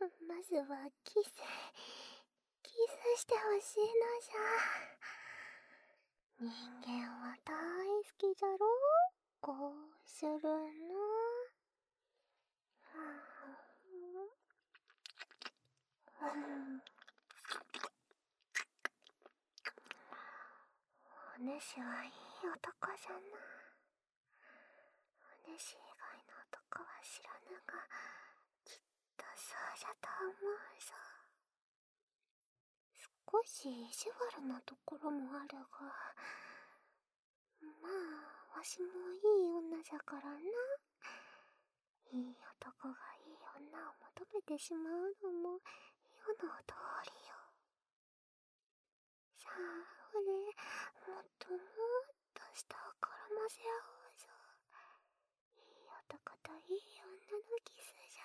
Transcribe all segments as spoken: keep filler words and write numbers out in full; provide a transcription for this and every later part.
まずはキスキスしてほしいのじゃ。人間は大好きじゃろ。こうするの。お主はいい男じゃな。お主以外の男は知らぬが、きっとそうじゃと思うぞ。少し意地悪なところもあるが、まあわしもいい女じゃからな。いい男がいい女を求めてしまうのも世の通りよ。さあ、俺、もっともっと舌を絡ませ合おうぞ。いい男といい女のキスじゃ。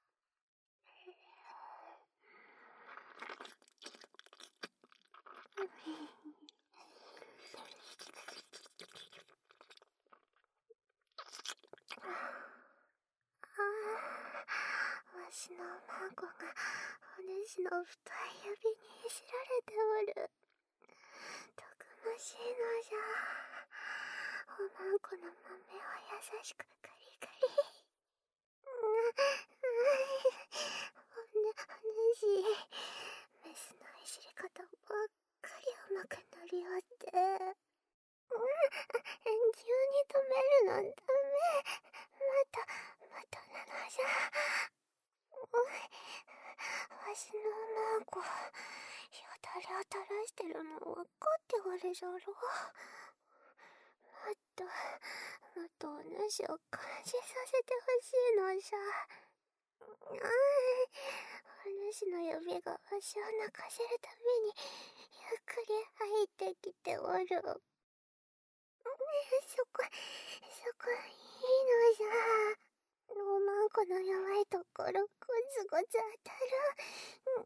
ああ、わしのマンコがお主の太い指にいじられておる。たくましいのじゃ。おまんこの豆を優しくカリカリ。うん、うん、おぬ、お主、メスのいじり方ばっかりうまくなりおって。うん、急に止めるのダメ。また、またなのじゃ。わしのマンコ、よだれを垂らしてるの分かっておるじゃろ。もっと、もっとお主を感じさせてほしいのじゃ。うん、お主の指がわしを泣かせるためにゆっくり入ってきておる。そこ、そこいいのじゃ。おまんこの弱いところゴツゴツ当たる。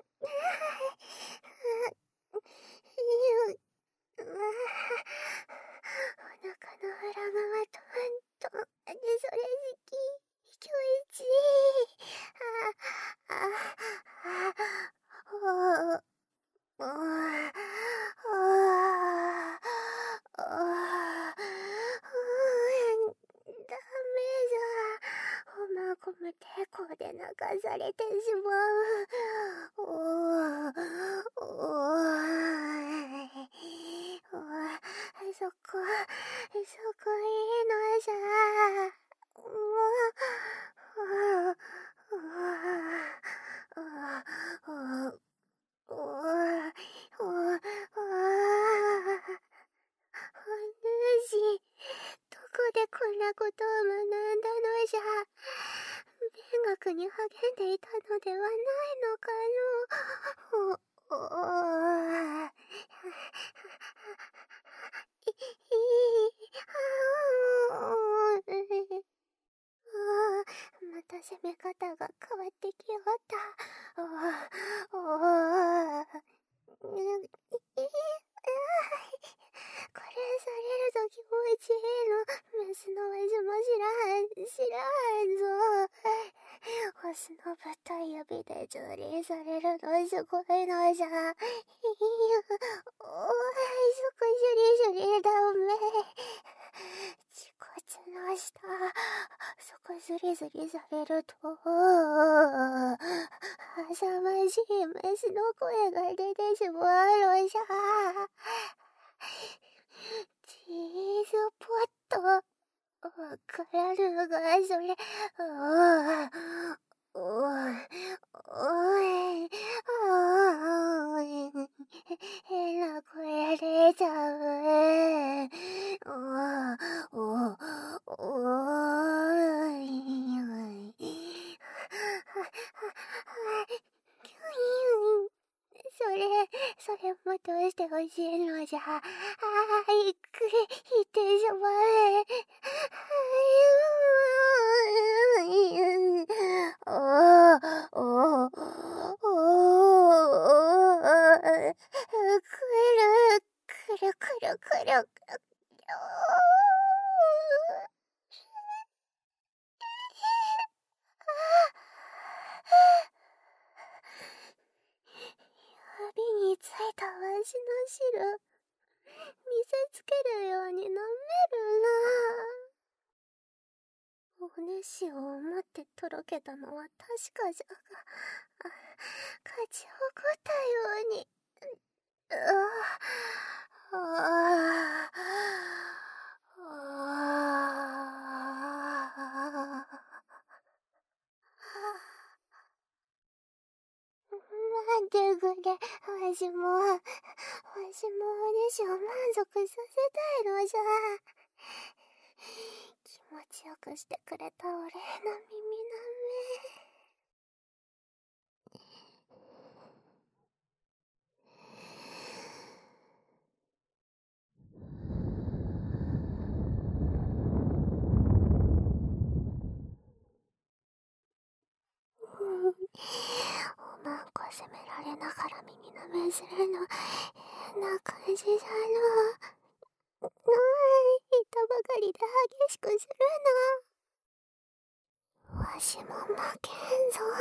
うわ、お腹の裏側とんとんでそれ好き。今日一。ああああああああ、ダメじゃ。おまんこも抵抗で泣かされてしまう。おーおーおー、そこそこいいのじゃ。おーおーおーおーおーおーおーお主、どこでこんなことを学んだのじゃ。勉学に励んでいたのではないのかの。お、おー。い、い、あー。あー、また攻め方が変わってきおった。おー、おー。うん、い、い、これされると気持ちいいの。メスのわしも知らん、知らんぞ。オスの太い指でジュリーされるのすごいのじゃ。いや、おい、そこジュリージュリーだおめ。恥骨の下、そこズリズリされると、浅ましいメスの声が出てしまうのじゃ。チーズポット、わからぬが、それ、ああ、おい、おい、おい、変な声出ちゃう。お、お、おい、それ、それもどうしてほしいのじゃ。ああ、いく、いってしまえ。おー、おー、おー、くる、くるくるくる。 しる見せつけるように舐めるな。お主を思ってとろけたのは確かじゃが、勝ち誇ったように。うああ待ってくれ、わしも、わしもお主を満足させたいのじゃ。気持ちよくしてくれたお礼の耳なめ。おまんこ責められながら耳なめするの変な感じじゃの。なあ、言ったばかりで激しくするな。わしも負けんぞ。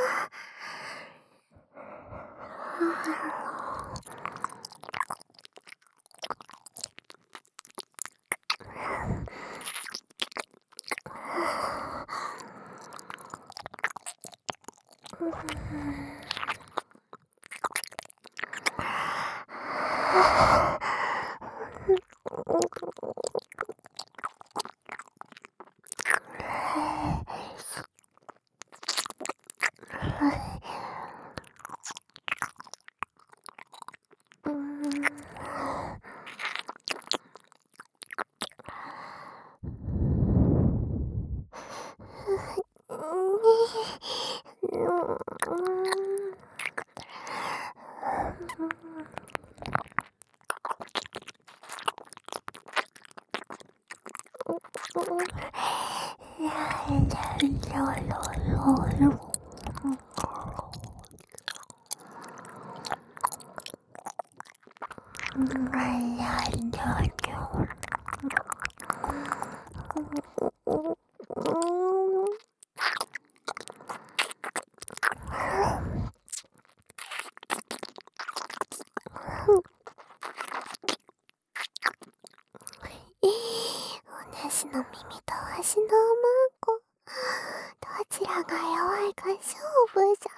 お主の耳とわしのおまんこ、どちらが弱いか勝負じゃ。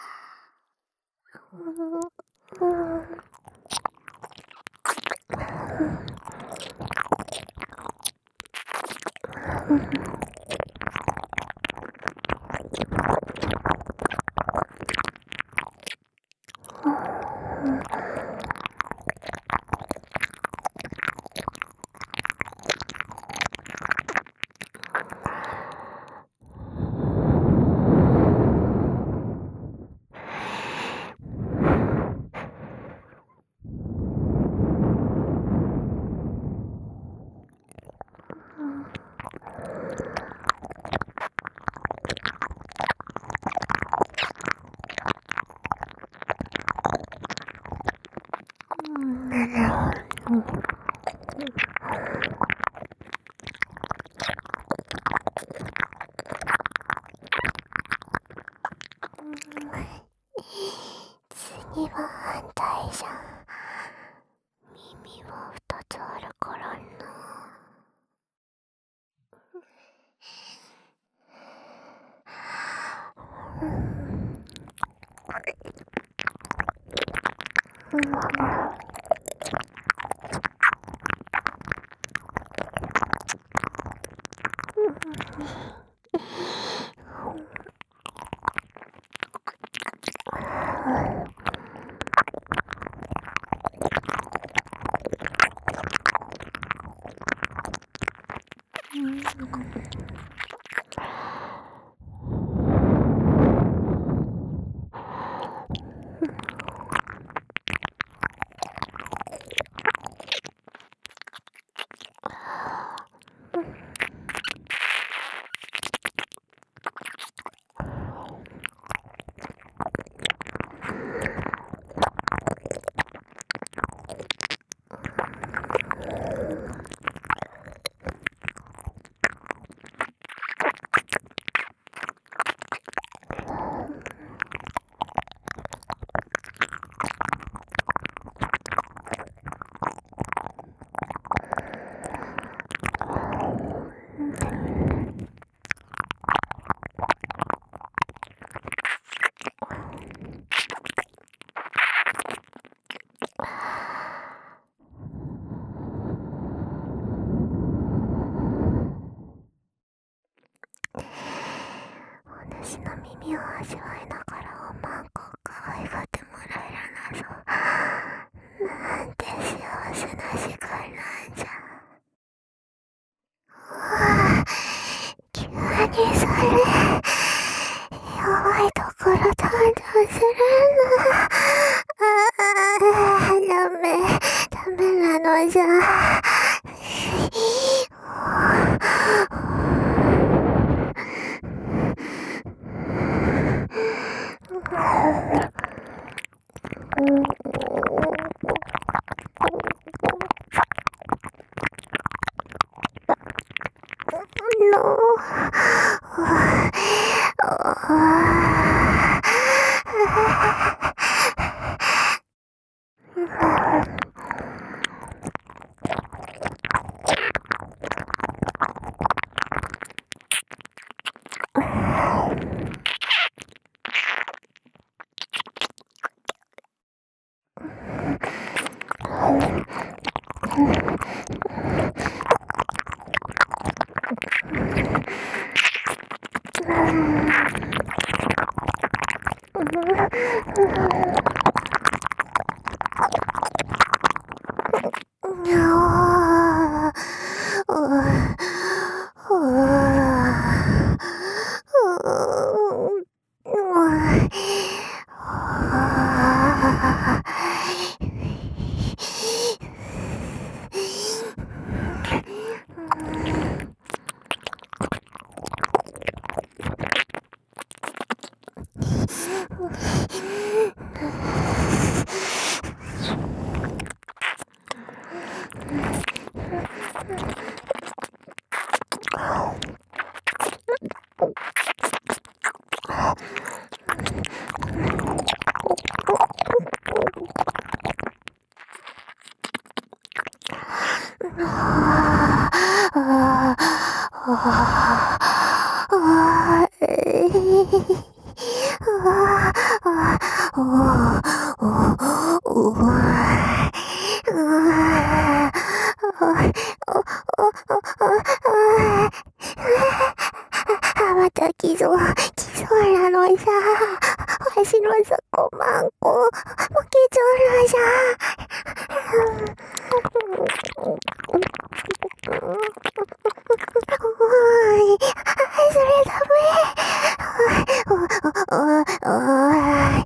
次は反対じゃ。耳は二つあるからな。 耳を味わいながらおまんこを可愛がってもらえるなぞ。なんて幸せな時間なんじゃ。わあ、急にそれ弱いところ誕生するな。ああ、ダメダメなのじゃ。また来そう、来そうなのじゃ。わしのそこまんこ、負けちょるじゃ。おい、それダメ。お、お、お、おい。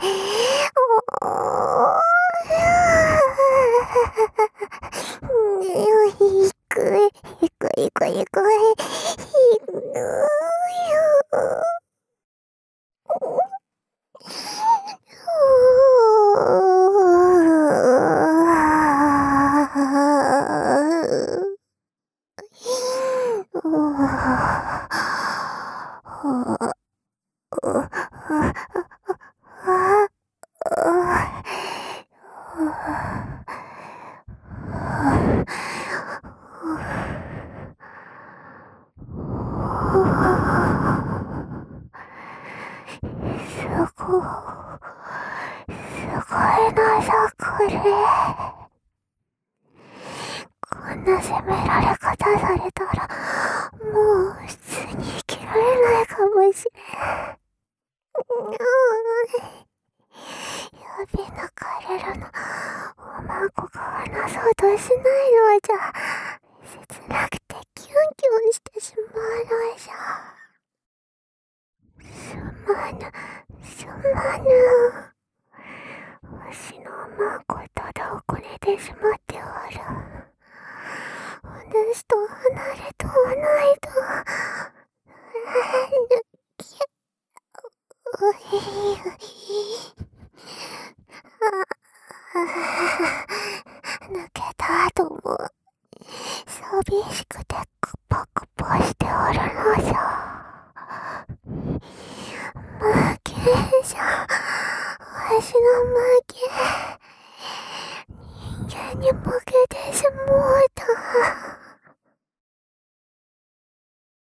いくい、いくいくいくい、いくよ。こんな責められ方されたら、もう普通に生きられないかもしれん。やべな彼らのおまんこが話そうとしないのじゃ。切なくてキュンキュンしてしまうのじゃ。すまぬ、すまぬ。わしのおまんこただをこねてしまっておる。お主と離れとわないと。うひうひ。抜けた後も寂しくてクポクポしておるのじゃ。負けじゃ。わしの負け。人間に負けてしもう